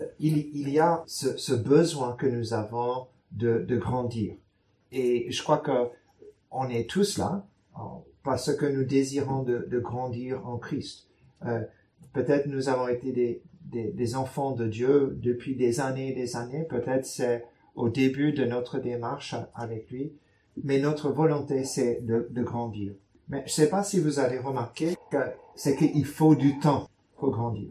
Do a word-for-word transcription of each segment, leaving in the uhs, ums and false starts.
il, il y a ce, ce besoin que nous avons de, de grandir. Et je crois que on est tous là parce que nous désirons de, de grandir en Christ. Euh, peut-être nous avons été des, des, des enfants de Dieu depuis des années et des années. Peut-être c'est au début de notre démarche avec lui. Mais notre volonté, c'est de, de grandir. Mais je ne sais pas si vous avez remarqué que c'est qu'il faut du temps pour grandir.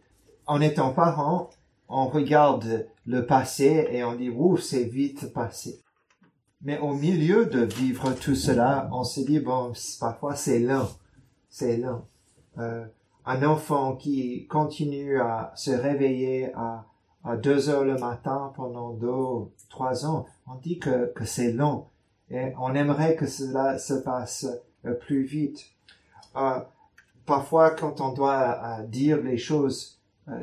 En étant parent, on regarde le passé et on dit « Ouf, c'est vite passé ». Mais au milieu de vivre tout cela, on se dit « Bon, parfois c'est lent, c'est lent euh, ». Un enfant qui continue à se réveiller à, à deux heures le matin pendant deux, trois ans, on dit que, que c'est lent. Et on aimerait que cela se passe euh, plus vite. Euh, parfois, quand on doit euh, dire les choses, euh,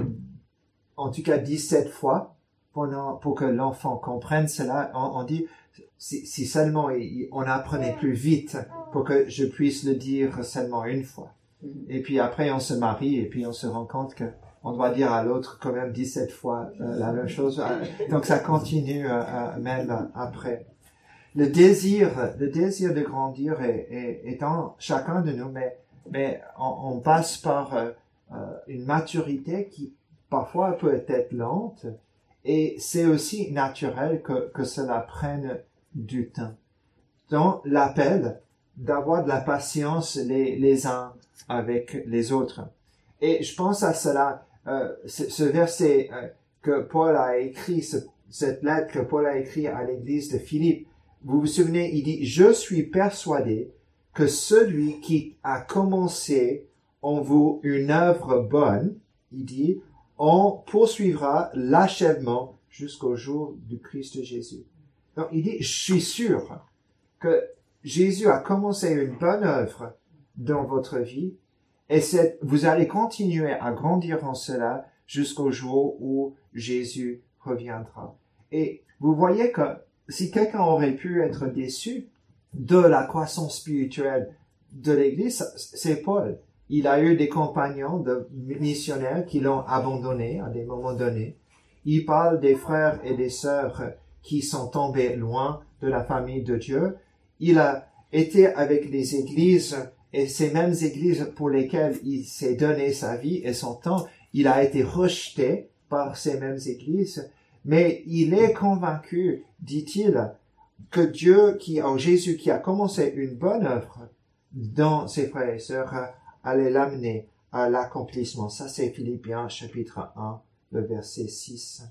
en tout cas dix-sept fois, pendant, pour que l'enfant comprenne cela, on, on dit, si, si seulement il, on apprenait plus vite pour que je puisse le dire seulement une fois. Et puis après, on se marie et puis on se rend compte que on doit dire à l'autre quand même dix-sept fois euh, la même chose. Donc ça continue euh, euh, même après. Le désir, le désir de grandir est, est, est en chacun de nous, mais, mais on, on passe par euh, une maturité qui parfois peut être lente, et c'est aussi naturel que, que cela prenne du temps. Donc, l'appel d'avoir de la patience les, les uns avec les autres. Et je pense à cela, euh, ce, ce verset euh, que Paul a écrit, ce, cette lettre que Paul a écrit à l'église de Philippe. Vous vous souvenez, il dit, « Je suis persuadé que celui qui a commencé en vous une œuvre bonne, il dit, on poursuivra l'achèvement jusqu'au jour du Christ Jésus. » Donc, il dit, « Je suis sûr que Jésus a commencé une bonne œuvre dans votre vie et c'est, vous allez continuer à grandir en cela jusqu'au jour où Jésus reviendra. » Et vous voyez que si quelqu'un aurait pu être déçu de la croissance spirituelle de l'Église, c'est Paul. Il a eu des compagnons de missionnaires qui l'ont abandonné à des moments donnés. Il parle des frères et des sœurs qui sont tombés loin de la famille de Dieu. Il a été avec les églises et ces mêmes églises pour lesquelles il s'est donné sa vie et son temps. Il a été rejeté par ces mêmes églises. Mais il est convaincu, dit-il, que Dieu, qui, en Jésus, qui a commencé une bonne œuvre dans ses frères et sœurs, allait l'amener à l'accomplissement. Ça, c'est Philippiens, chapitre un, le verset six.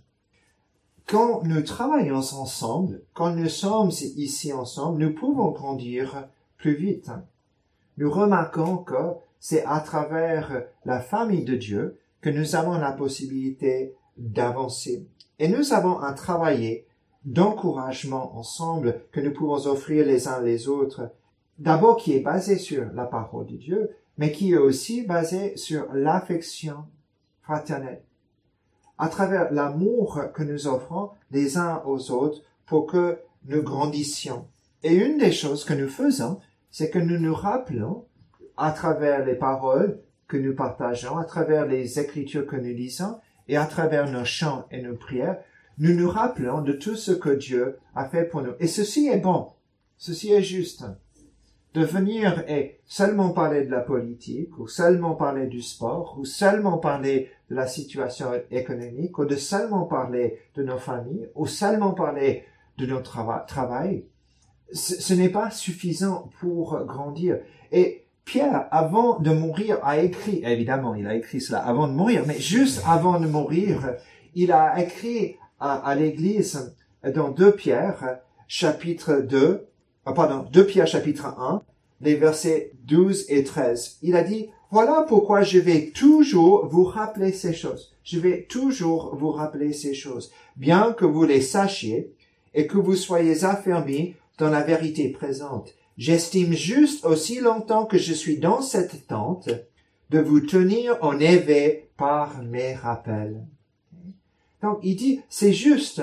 Quand nous travaillons ensemble, quand nous sommes ici ensemble, nous pouvons grandir plus vite. Nous remarquons que c'est à travers la famille de Dieu que nous avons la possibilité d'avancer. Et nous avons un travail d'encouragement ensemble que nous pouvons offrir les uns les autres, d'abord qui est basé sur la parole de Dieu, mais qui est aussi basé sur l'affection fraternelle, à travers l'amour que nous offrons les uns aux autres pour que nous grandissions. Et une des choses que nous faisons, c'est que nous nous rappelons, à travers les paroles que nous partageons, à travers les écritures que nous lisons, et à travers nos chants et nos prières, nous nous rappelons de tout ce que Dieu a fait pour nous. Et ceci est bon, ceci est juste. De venir et seulement parler de la politique, ou seulement parler du sport, ou seulement parler de la situation économique, ou de seulement parler de nos familles, ou seulement parler de notre trava- travail, ce, ce n'est pas suffisant pour grandir. Et Pierre, avant de mourir, a écrit, évidemment, il a écrit cela avant de mourir, mais juste avant de mourir, il a écrit à, à l'Église dans deux Pierre, chapitre deux, ah, pardon, deux Pierre, chapitre un, les versets douze et treize. Il a dit, « Voilà pourquoi je vais toujours vous rappeler ces choses. Je vais toujours vous rappeler ces choses, bien que vous les sachiez et que vous soyez affermis dans la vérité présente. J'estime juste aussi longtemps que je suis dans cette tente de vous tenir en éveil par mes rappels. » Donc, il dit, c'est juste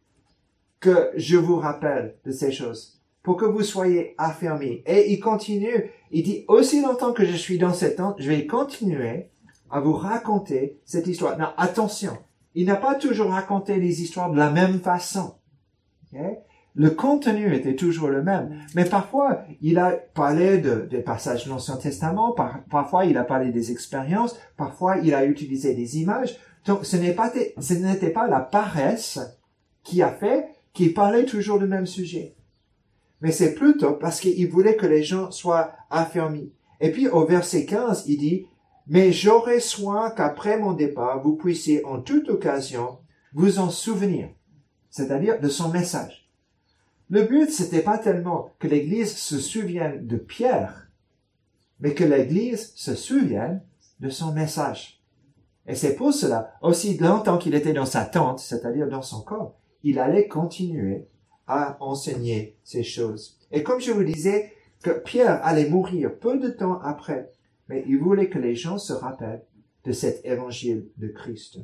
que je vous rappelle de ces choses pour que vous soyez affermis. Et il continue, il dit, aussi longtemps que je suis dans cette tente, je vais continuer à vous raconter cette histoire. Non, attention, il n'a pas toujours raconté les histoires de la même façon. Okay? Le contenu était toujours le même, mais parfois il a parlé de, des passages de l'Ancien Testament, par, parfois il a parlé des expériences, parfois il a utilisé des images. Donc ce n'est pas, ce n'était pas la paresse qui a fait qu'il parlait toujours du même sujet. Mais c'est plutôt parce qu'il voulait que les gens soient affermis. Et puis au verset quinze, il dit, « Mais j'aurai soin qu'après mon départ, vous puissiez en toute occasion vous en souvenir. » C'est-à-dire de son message. Le but, c'était pas tellement que l'Église se souvienne de Pierre, mais que l'Église se souvienne de son message. Et c'est pour cela, aussi longtemps qu'il était dans sa tente, c'est-à-dire dans son corps, il allait continuer à enseigner ces choses. Et comme je vous disais, que Pierre allait mourir peu de temps après, mais il voulait que les gens se rappellent de cet évangile de Christ.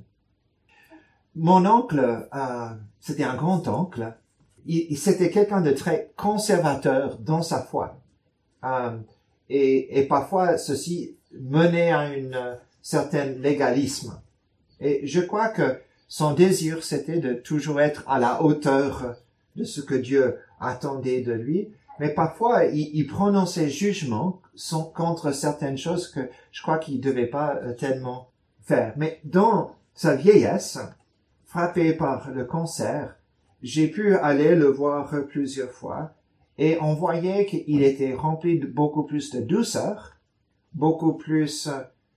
Mon oncle, euh, c'était un grand-oncle, il, il, c'était quelqu'un de très conservateur dans sa foi. Euh, et, et parfois, ceci menait à un euh, certain légalisme. Et je crois que son désir, c'était de toujours être à la hauteur de ce que Dieu attendait de lui. Mais parfois, il, il prononçait jugement contre certaines choses que je crois qu'il ne devait pas euh, tellement faire. Mais dans sa vieillesse, frappé par le cancer, j'ai pu aller le voir plusieurs fois et on voyait qu'il était rempli de beaucoup plus de douceur, beaucoup plus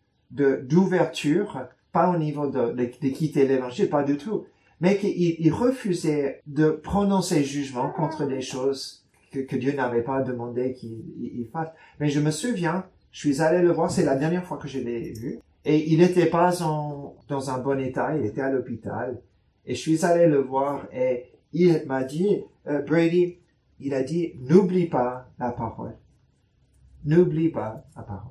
de d'ouverture, pas au niveau de, de, de quitter l'évangile, pas du tout, mais qu'il il refusait de prononcer jugement contre des choses que, que Dieu n'avait pas demandé qu'il il, il fasse. Mais je me souviens, je suis allé le voir, c'est la dernière fois que je l'ai vu, et il n'était pas en, dans un bon état, il était à l'hôpital, et je suis allé le voir, et il m'a dit, euh, Brady, il a dit, n'oublie pas la parole. N'oublie pas la parole.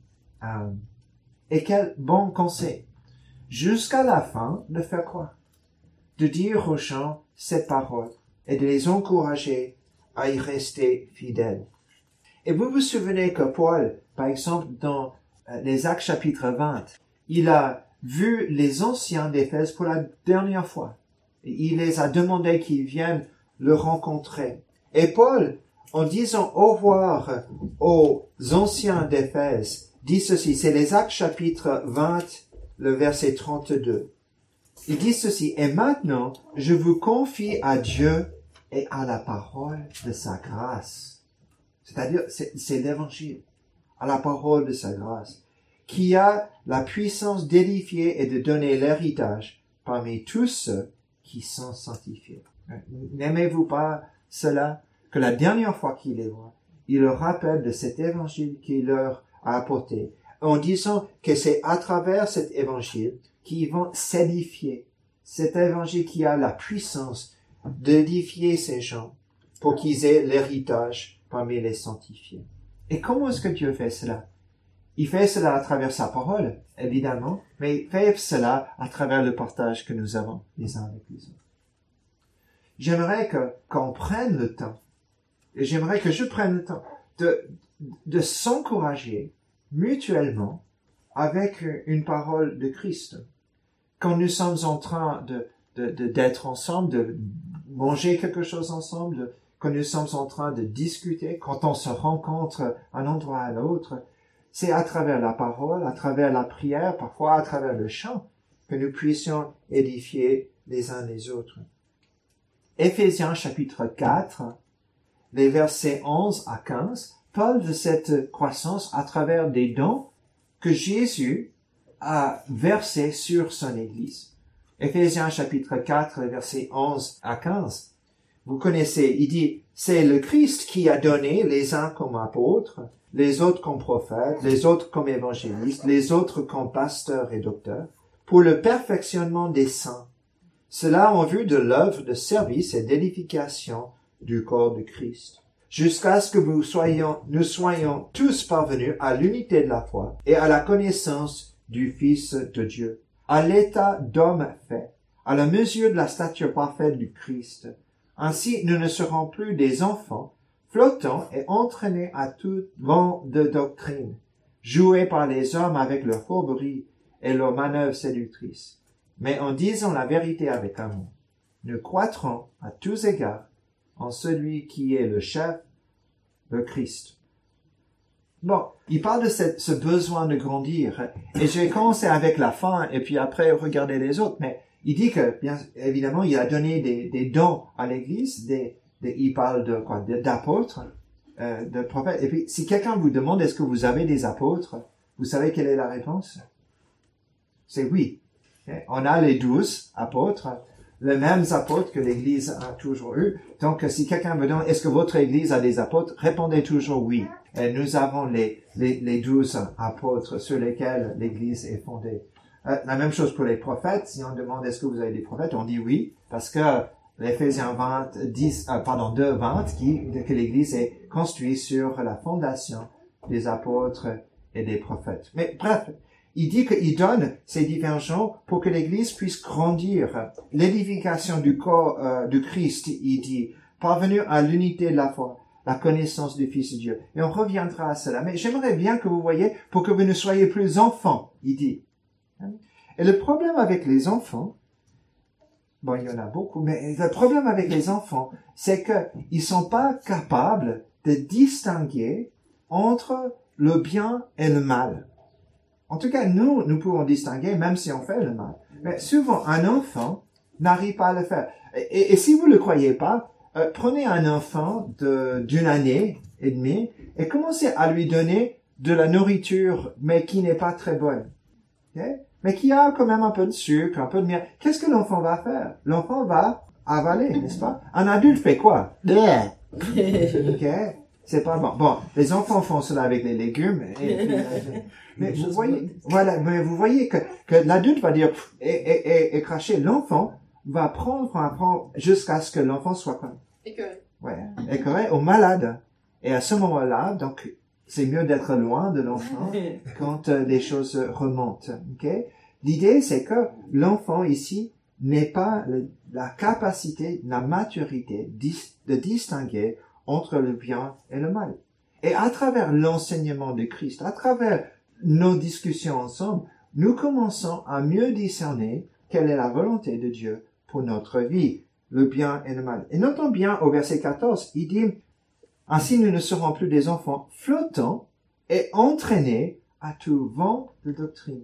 Euh, et quel bon conseil. Jusqu'à la fin, de faire quoi? De dire aux gens cette parole et de les encourager à y rester fidèles. Et vous vous souvenez que Paul, par exemple, dans les Actes chapitre vingt, il a vu les anciens d'Éphèse pour la dernière fois. Il les a demandé qu'ils viennent le rencontrer. Et Paul, en disant au revoir aux anciens d'Éphèse, dit ceci, c'est les Actes chapitre vingt, le verset trente-deux. Il dit ceci, « Et maintenant, je vous confie à Dieu et à la parole de sa grâce. » C'est-à-dire, c'est, c'est l'évangile, à la parole de sa grâce, qui a la puissance d'édifier et de donner l'héritage parmi tous ceux qui sont sanctifiés. N'aimez-vous pas cela? Que la dernière fois qu'il les voit, il leur rappelle de cet évangile qu'il leur a apporté, en disant que c'est à travers cet évangile qu'ils vont s'édifier. Cet évangile qui a la puissance d'édifier ces gens pour qu'ils aient l'héritage parmi les sanctifiés. Et comment est-ce que Dieu fait cela? Il fait cela à travers sa parole, évidemment, mais il fait cela à travers le partage que nous avons les uns avec les autres. J'aimerais que, qu'on prenne le temps, et j'aimerais que je prenne le temps de, de s'encourager mutuellement avec une parole de Christ. Quand nous sommes en train de, de, de d'être ensemble, de manger quelque chose ensemble, de, quand nous sommes en train de discuter, quand on se rencontre un endroit à l'autre, c'est à travers la parole, à travers la prière, parfois à travers le chant, que nous puissions édifier les uns les autres. Éphésiens chapitre quatre, les versets onze à quinze, parlent de cette croissance à travers des dons que Jésus a versés sur son Église. Éphésiens chapitre quatre, versets onze à quinze. Vous connaissez, il dit, c'est le Christ qui a donné les uns comme apôtres, les autres comme prophètes, les autres comme évangélistes, les autres comme pasteurs et docteurs, pour le perfectionnement des saints. Cela en vue de l'œuvre de service et d'édification du corps de Christ, jusqu'à ce que nous soyons, nous soyons tous parvenus à l'unité de la foi et à la connaissance du Fils de Dieu, à l'état d'homme fait, à la mesure de la stature parfaite du Christ. Ainsi, nous ne serons plus des enfants, flottants et entraînés à tout vent de doctrine, joués par les hommes avec leur fourberie et leurs manœuvres séductrices. Mais en disant la vérité avec amour, nous croîtrons à tous égards en celui qui est le chef, le Christ. Bon, il parle de cette, ce besoin de grandir. Et j'ai commencé avec la fin et puis après regarder les autres. Mais il dit que, bien évidemment, il a donné des, des dons à l'Église. Des, des, il parle de quoi, d'apôtres, euh, de prophètes. Et puis, si quelqu'un vous demande est-ce que vous avez des apôtres, vous savez quelle est la réponse? C'est oui. Okay? On a les douze apôtres, les mêmes apôtres que l'Église a toujours eu. Donc, si quelqu'un me demande est-ce que votre Église a des apôtres, répondez toujours oui. Et nous avons les, les, les douze apôtres sur lesquels l'Église est fondée. Euh, la même chose pour les prophètes. Si on demande est-ce que vous avez des prophètes, on dit oui, parce que l'Éphésiens vingt, dix, euh, pardon, deux, vingt, qui, que l'Église est construite sur la fondation des apôtres et des prophètes. Mais bref, il dit qu'il donne ces divergences pour que l'Église puisse grandir. L'édification du corps euh, du Christ, il dit, parvenir à l'unité de la foi, la connaissance du Fils de Dieu. Et on reviendra à cela. Mais j'aimerais bien que vous voyez, pour que vous ne soyez plus enfants, il dit. Et le problème avec les enfants, bon, il y en a beaucoup, mais le problème avec les enfants, c'est qu'ils sont pas capables de distinguer entre le bien et le mal. En tout cas, nous, nous pouvons distinguer, même si on fait le mal. Mais souvent, un enfant n'arrive pas à le faire. Et, et si vous ne le croyez pas, Euh, prenez un enfant de, d'une année et demie et commencez à lui donner de la nourriture, mais qui n'est pas très bonne. Okay? Mais qui a quand même un peu de sucre, un peu de miel. Qu'est-ce que l'enfant va faire? L'enfant va avaler, n'est-ce pas? Un adulte fait quoi? Okay? C'est pas bon. Bon, les enfants font cela avec les légumes. Et, et, et, mais vous voyez, voilà, mais vous voyez que, que l'adulte va dire pff, et, et, et, et cracher. L'enfant va prendre, apprendre jusqu'à ce que l'enfant soit comme écœuré. Ouais, écœuré ou malade. Et à ce moment-là, donc, c'est mieux d'être loin de l'enfant quand euh, les choses remontent. Okay? L'idée, c'est que l'enfant ici n'est pas le, la capacité, la maturité dis, de distinguer entre le bien et le mal. Et à travers l'enseignement de Christ, à travers nos discussions ensemble, nous commençons à mieux discerner quelle est la volonté de Dieu pour notre vie, le bien et le mal. Et notons bien au verset quatorze, il dit, ainsi nous ne serons plus des enfants flottants et entraînés à tout vent de doctrine.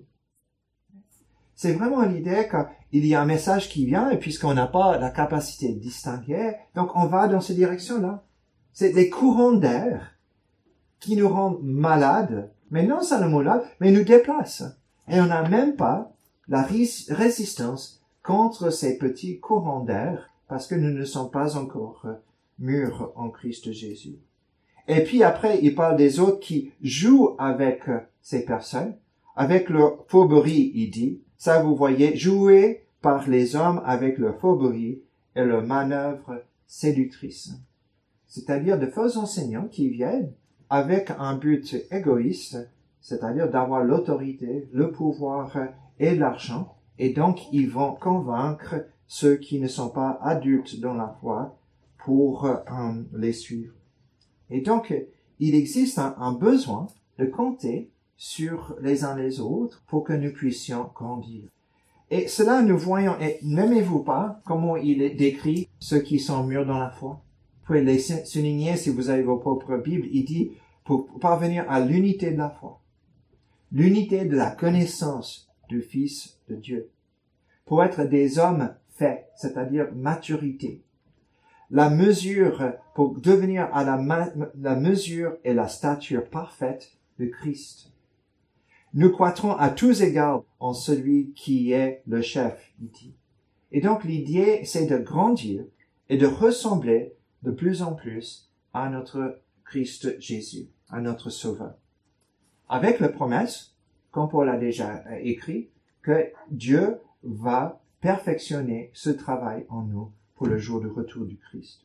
C'est vraiment l'idée qu'il y a un message qui vient et puisqu'on n'a pas la capacité de distinguer, donc on va dans cette direction-là. C'est des courants d'air qui nous rendent malades, mais non seulement là, mais nous déplacent. Et on n'a même pas la résistance contre ces petits courants d'air parce que nous ne sommes pas encore mûrs en Christ Jésus. Et puis après, il parle des autres qui jouent avec ces personnes, avec leur fourberie, il dit. Ça, vous voyez, jouer par les hommes avec leur fourberie et leur manœuvre séductrice. C'est-à-dire de faux enseignants qui viennent avec un but égoïste, c'est-à-dire d'avoir l'autorité, le pouvoir et l'argent, et donc ils vont convaincre ceux qui ne sont pas adultes dans la foi pour euh, les suivre. Et donc, il existe un, un besoin de compter sur les uns les autres pour que nous puissions grandir. Et cela, nous voyons, et n'aimez-vous pas comment il décrit ceux qui sont mûrs dans la foi? Vous pouvez les souligner si vous avez vos propres Bibles. Il dit, pour parvenir à l'unité de la foi, l'unité de la connaissance du Fils de Dieu, pour être des hommes faits, c'est-à-dire maturité. La mesure, pour devenir à la, ma, la mesure et la stature parfaite de Christ. Nous croîtrons à tous égards en celui qui est le chef, il dit. Et donc l'idée, c'est de grandir et de ressembler de plus en plus à notre Christ Jésus, à notre Sauveur. Avec la promesse, comme Paul a déjà écrit, que Dieu va perfectionner ce travail en nous pour le jour du retour du Christ.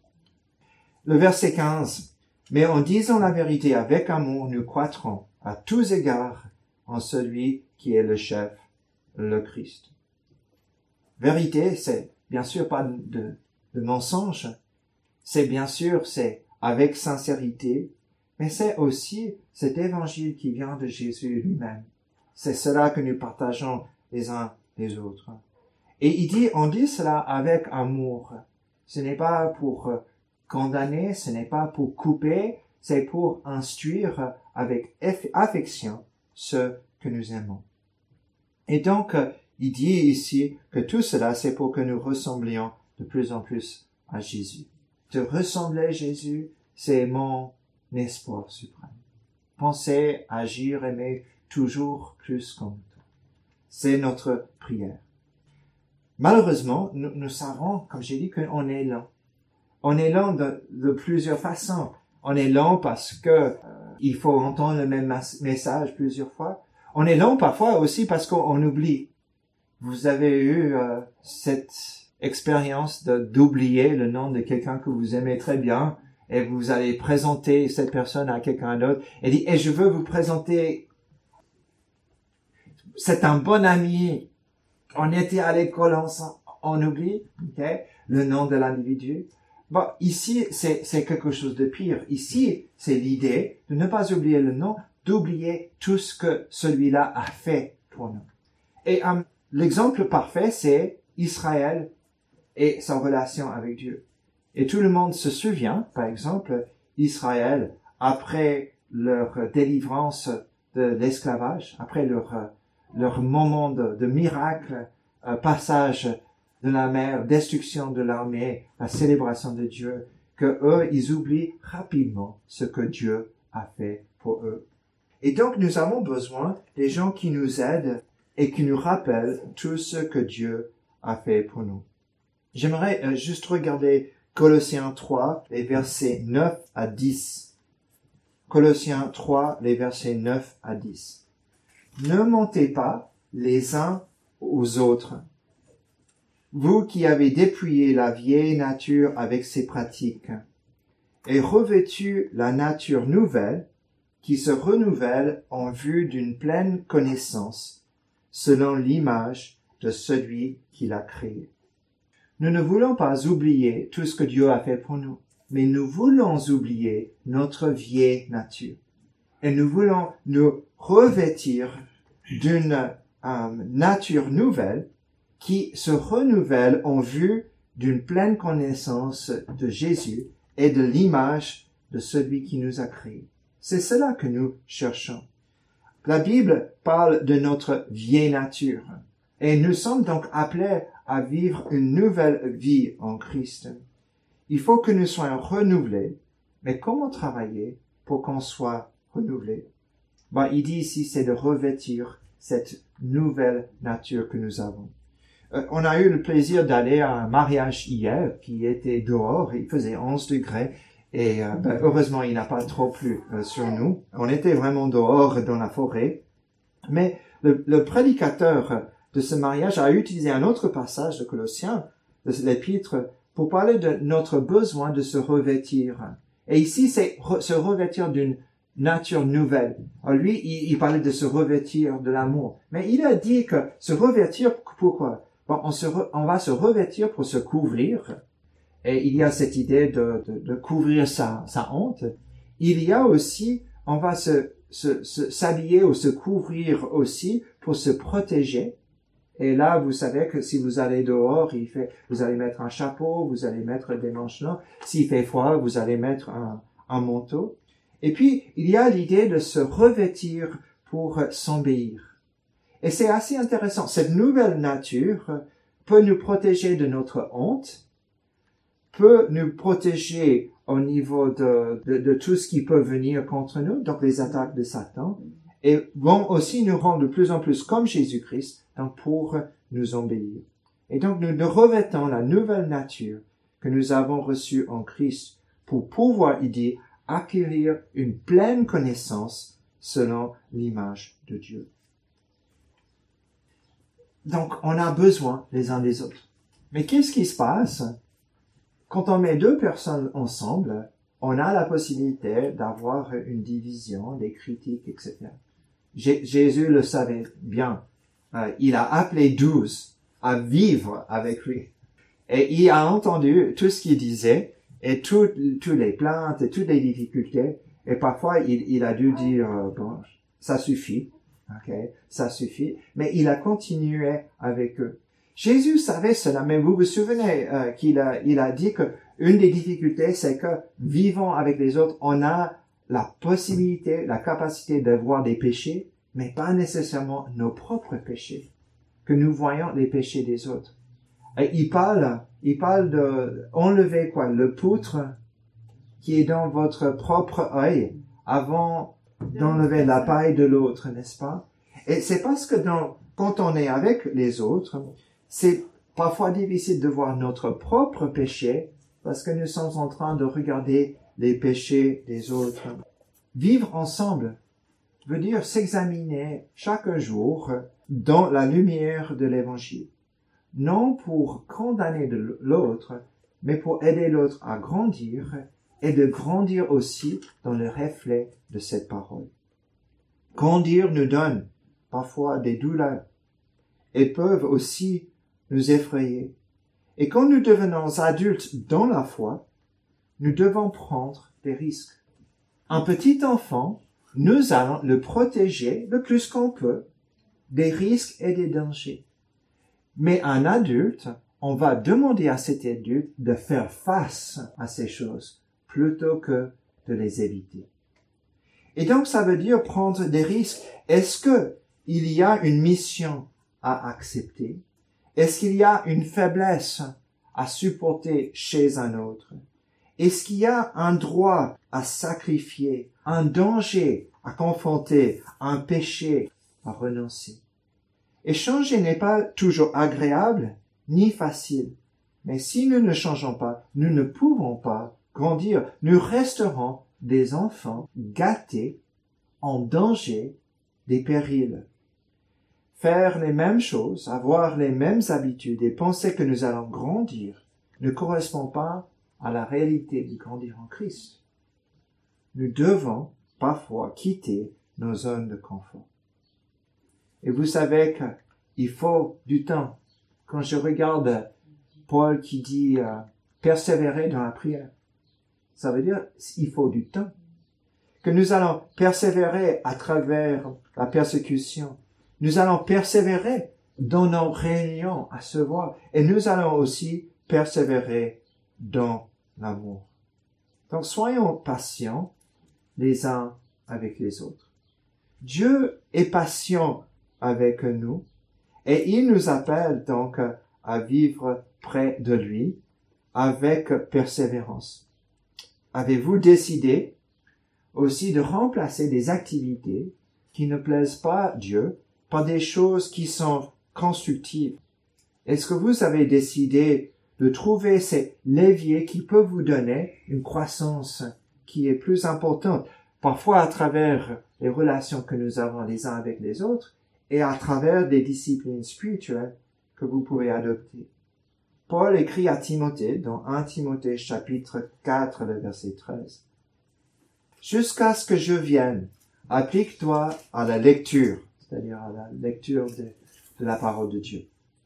Le verset quinze. Mais en disant la vérité avec amour, nous croîtrons à tous égards en celui qui est le chef, le Christ. Vérité, c'est bien sûr pas de, de mensonge. C'est bien sûr, c'est avec sincérité, mais c'est aussi cet évangile qui vient de Jésus lui-même. C'est cela que nous partageons les uns les autres. Et il dit, on dit cela avec amour. Ce n'est pas pour condamner, ce n'est pas pour couper, c'est pour instruire avec affection ceux que nous aimons. Et donc, il dit ici que tout cela, c'est pour que nous ressemblions de plus en plus à Jésus. De ressembler à Jésus, c'est mon espoir suprême. Penser, agir, aimer toujours plus comme toi. C'est notre prière. Malheureusement, nous, nous savons, comme j'ai dit, qu'on est lent. On est lent de, de plusieurs façons. On est lent parce que euh, il faut entendre le même message plusieurs fois. On est lent parfois aussi parce qu'on oublie. Vous avez eu euh, cette expérience de d'oublier le nom de quelqu'un que vous aimez très bien et vous allez présenter cette personne à quelqu'un d'autre et dit, et je veux vous présenter, c'est un bon ami, on était à l'école ensemble, on oublie, okay, le nom de l'individu. Bon, ici, c'est, c'est quelque chose de pire. Ici, c'est l'idée de ne pas oublier le nom, d'oublier tout ce que celui-là a fait pour nous. Et um, l'exemple parfait, c'est Israël et sa relation avec Dieu. Et tout le monde se souvient, par exemple, Israël, après leur délivrance de l'esclavage, après leur, leur moment de, de miracle, euh, passage de la mer, destruction de l'armée, la célébration de Dieu, que eux, ils oublient rapidement ce que Dieu a fait pour eux. Et donc, nous avons besoin des gens qui nous aident et qui nous rappellent tout ce que Dieu a fait pour nous. J'aimerais euh, juste regarder Colossiens trois, les versets neuf à dix. Colossiens trois, les versets neuf à dix. Ne mentez pas les uns aux autres. Vous qui avez dépouillé la vieille nature avec ses pratiques, et revêtu la nature nouvelle, qui se renouvelle en vue d'une pleine connaissance, selon l'image de celui qui l'a créé. Nous ne voulons pas oublier tout ce que Dieu a fait pour nous, mais nous voulons oublier notre vieille nature. Et nous voulons nous revêtir d'une euh, nature nouvelle qui se renouvelle en vue d'une pleine connaissance de Jésus et de l'image de celui qui nous a créés. C'est cela que nous cherchons. La Bible parle de notre vieille nature et nous sommes donc appelés à vivre une nouvelle vie en Christ. Il faut que nous soyons renouvelés, mais comment travailler pour qu'on soit renouvelés? Ben, il dit ici, c'est de revêtir cette nouvelle nature que nous avons. Euh, on a eu le plaisir d'aller à un mariage hier qui était dehors, il faisait onze degrés. Et euh, ben, heureusement, il n'a pas trop plu euh, sur nous. On était vraiment dehors dans la forêt. Mais le, le prédicateur de ce mariage a utilisé un autre passage de Colossiens, de l'épître, pour parler de notre besoin de se revêtir. Et ici, c'est re, se revêtir d'une nature nouvelle. Alors lui, il, il parlait de se revêtir de l'amour. Mais il a dit que se revêtir, pourquoi? Bon, on, se re, on va se revêtir pour se couvrir. Et il y a cette idée de, de, de couvrir sa, sa honte. Il y a aussi, on va se, se, se, s'habiller ou se couvrir aussi pour se protéger. Et là, vous savez que si vous allez dehors, il fait, vous allez mettre un chapeau, vous allez mettre des manches longues. S'il fait froid, vous allez mettre un, un manteau. Et puis, il y a l'idée de se revêtir pour s'embellir. Et c'est assez intéressant. Cette nouvelle nature peut nous protéger de notre honte, peut nous protéger au niveau de, de, de tout ce qui peut venir contre nous, donc les attaques de Satan, et vont aussi nous rendre de plus en plus comme Jésus-Christ, donc pour nous embellir. Et donc nous nous revêtons la nouvelle nature que nous avons reçue en Christ pour pouvoir, il dit, acquérir une pleine connaissance selon l'image de Dieu. Donc on a besoin les uns des autres. Mais qu'est-ce qui se passe? Quand on met deux personnes ensemble, on a la possibilité d'avoir une division, des critiques, et cetera. J- Jésus le savait bien. Euh, il a appelé douze à vivre avec lui. Et il a entendu tout ce qu'il disait, et toutes toutes les plaintes, et toutes les difficultés. Et parfois, il, il a dû dire, euh, bon, ça suffit, ok, ça suffit. Mais il a continué avec eux. Jésus savait cela, mais vous vous souvenez euh, qu'il a, il a dit que une des difficultés, c'est que vivant avec les autres, on a la possibilité, la capacité de voir des péchés, mais pas nécessairement nos propres péchés, que nous voyons les péchés des autres. Et il parle, il parle de enlever quoi, le poutre qui est dans votre propre œil avant d'enlever la paille de l'autre, n'est-ce pas? Et c'est parce que dans, quand on est avec les autres, c'est parfois difficile de voir notre propre péché parce que nous sommes en train de regarder les péchés des autres. Vivre ensemble veut dire s'examiner chaque jour dans la lumière de l'Évangile. Non pour condamner de l'autre, mais pour aider l'autre à grandir et de grandir aussi dans le reflet de cette parole. Grandir nous donne parfois des douleurs et peuvent aussi nous effrayer. Et quand nous devenons adultes dans la foi, nous devons prendre des risques. Un petit enfant, nous allons le protéger le plus qu'on peut des risques et des dangers. Mais un adulte, on va demander à cet adulte de faire face à ces choses plutôt que de les éviter. Et donc, ça veut dire prendre des risques. Est-ce que il y a une mission à accepter? Est-ce qu'il y a une faiblesse à supporter chez un autre? Est-ce qu'il y a un droit à sacrifier, un danger à confronter, un péché à renoncer? Et changer n'est pas toujours agréable ni facile. Mais si nous ne changeons pas, nous ne pouvons pas grandir. Nous resterons des enfants gâtés, en danger des périls. Faire les mêmes choses, avoir les mêmes habitudes et penser que nous allons grandir ne correspond pas à la réalité de grandir en Christ. Nous devons parfois quitter nos zones de confort. Et vous savez qu'il faut du temps. Quand je regarde Paul qui dit euh, persévérer dans la prière, ça veut dire il faut du temps. Que nous allons persévérer à travers la persécution. Nous allons persévérer dans nos réunions à se voir. Et nous allons aussi persévérer dans l'amour. Donc soyons patients les uns avec les autres. Dieu est patient avec nous et il nous appelle donc à vivre près de lui avec persévérance. Avez-vous décidé aussi de remplacer des activités qui ne plaisent pas à Dieu par des choses qui sont constructives? Est-ce que vous avez décidé de trouver ces leviers qui peuvent vous donner une croissance qui est plus importante, parfois à travers les relations que nous avons les uns avec les autres et à travers des disciplines spirituelles que vous pouvez adopter? Paul écrit à Timothée dans un Timothée chapitre quatre, le verset treize. Jusqu'à ce que je vienne, applique-toi à la lecture, c'est-à-dire à la lecture de, de la parole de Dieu,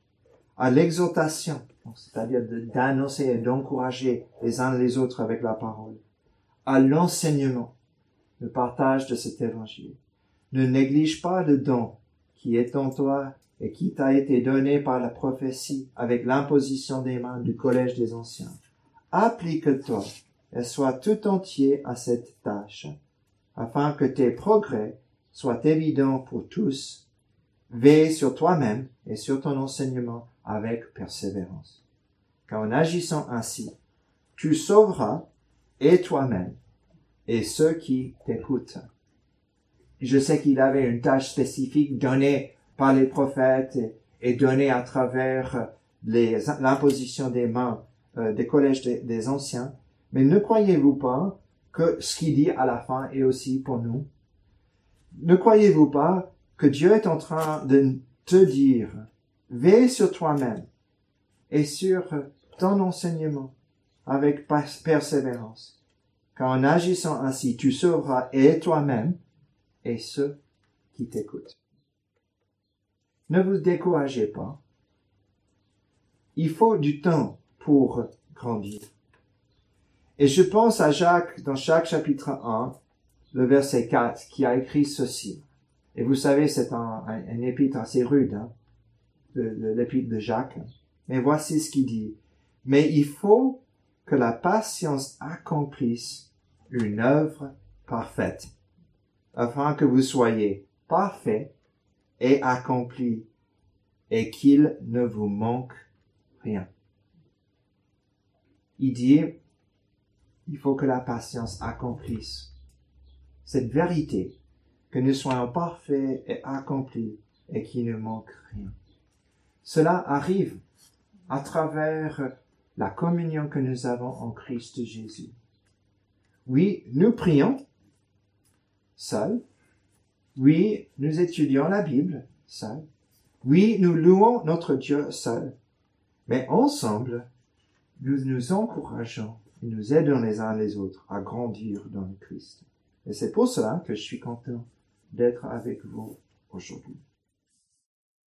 à l'exhortation, c'est-à-dire d'annoncer et d'encourager les uns les autres avec la parole, à l'enseignement, le partage de cet évangile. Ne néglige pas le don qui est en toi et qui t'a été donné par la prophétie avec l'imposition des mains du collège des anciens. Applique-toi et sois tout entier à cette tâche, afin que tes progrès soient évidents pour tous. Veille sur toi-même et sur ton enseignement avec persévérance. Car en agissant ainsi, tu sauveras et toi-même et ceux qui t'écoutent. Je sais qu'il avait une tâche spécifique donnée par les prophètes et donnée à travers les, l'imposition des mains euh, des collèges des, des anciens. Mais ne croyez-vous pas que ce qu'il dit à la fin est aussi pour nous? Ne croyez-vous pas que Dieu est en train de te dire, veille sur toi-même et sur ton enseignement avec persévérance, car en agissant ainsi, tu sauveras et toi-même et ceux qui t'écoutent. Ne vous découragez pas. Il faut du temps pour grandir. Et je pense à Jacques dans Jacques chapitre un, le verset quatre, qui a écrit ceci. Et vous savez, c'est un, un, un épître assez rude. Hein? de, de l'épître de Jacques. Mais voici ce qu'il dit. Mais il faut que la patience accomplisse une œuvre parfaite, afin que vous soyez parfaits et accomplis, et qu'il ne vous manque rien. Il dit, il faut que la patience accomplisse cette vérité, que nous soyons parfaits et accomplis, et qu'il ne manque rien. Cela arrive à travers la communion que nous avons en Christ Jésus. Oui, nous prions seuls. Oui, nous étudions la Bible seuls. Oui, nous louons notre Dieu seul. Mais ensemble, nous nous encourageons et nous aidons les uns les autres à grandir dans le Christ. Et c'est pour cela que je suis content d'être avec vous aujourd'hui.